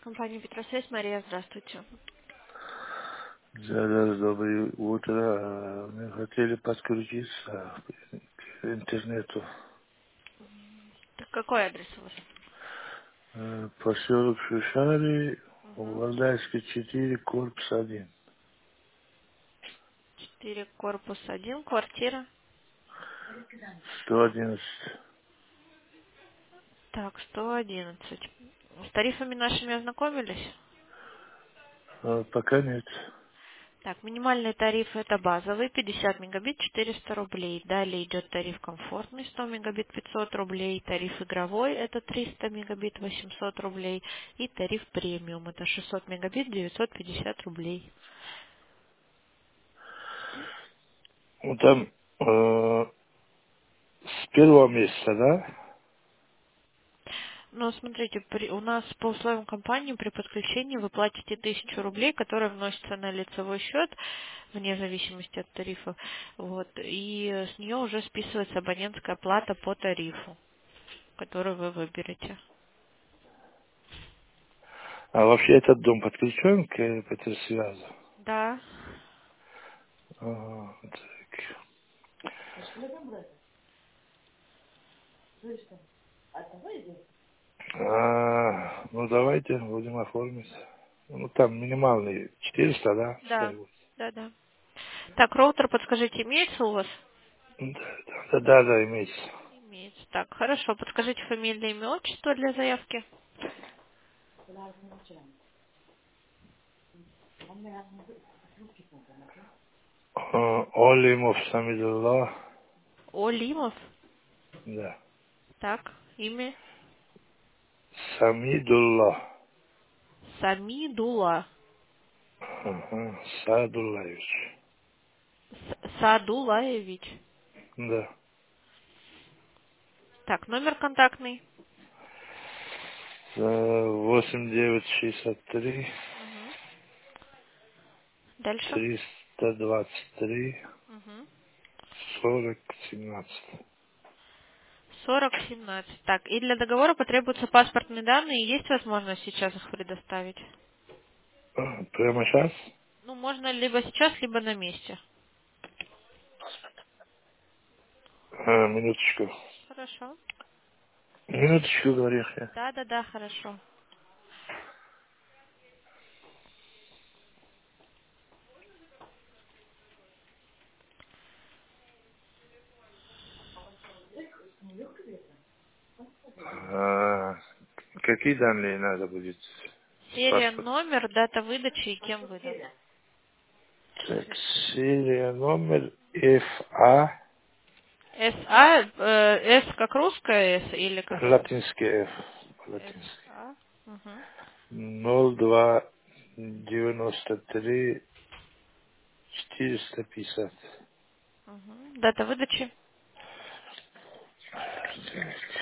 Компания Петросвязь, Мария, здравствуйте. Да, доброе утро. Мы хотели подключиться к интернету. Так какой адрес у вас? Поселок Шушари, Угу. Валдайский 4, корпус 1. 4, корпус 1, квартира. 111. Так, 111. С тарифами нашими ознакомились? Пока нет. Так, минимальный тариф это базовый, 50 мегабит, 400 рублей. Далее идет тариф комфортный, 100 мегабит, 500 рублей. Тариф игровой, это 300 мегабит, 800 рублей. И тариф премиум, это 600 мегабит, 950 рублей. Ну там с первого месяца, да? Ну, смотрите, у нас по условиям компании при подключении вы платите 1000 рублей, которые вносятся на лицевой счет, вне зависимости от тарифа. Вот, и с нее уже списывается абонентская плата по тарифу, который вы выберете. А вообще этот дом подключен к ПТСвязу? Да. Так. Ну давайте будем оформить. Ну там минимальный 400, да? Да. Пускай будет. Да, да. Так, роутер, подскажите, имеется у вас? Да, имеется. Имеется. Так, хорошо. Подскажите фамильное имя, отчество для заявки. Олимов Самидулла, Олимов. да. Так, имя. Самидулла, Самидула. ага. Садуллаевич, Садулаевич. да. Так, номер контактный. 8963 Мгм. Дальше. 323 Мгм. 4017. 4017. Так, и для договора потребуются паспортные данные. Есть возможность сейчас их предоставить? Прямо сейчас? Ну, можно либо сейчас, либо на месте. Минуточку. Хорошо. Минуточку, говоришь я. Да, да, да, хорошо. Какие данные надо будет с Серия, паспорта? номер, дата выдачи и кем выдан. Так, серия номер FA, СА, С как русская С или как латинский F, латинский. СА. Угу. 0293 450. Угу. Дата выдачи.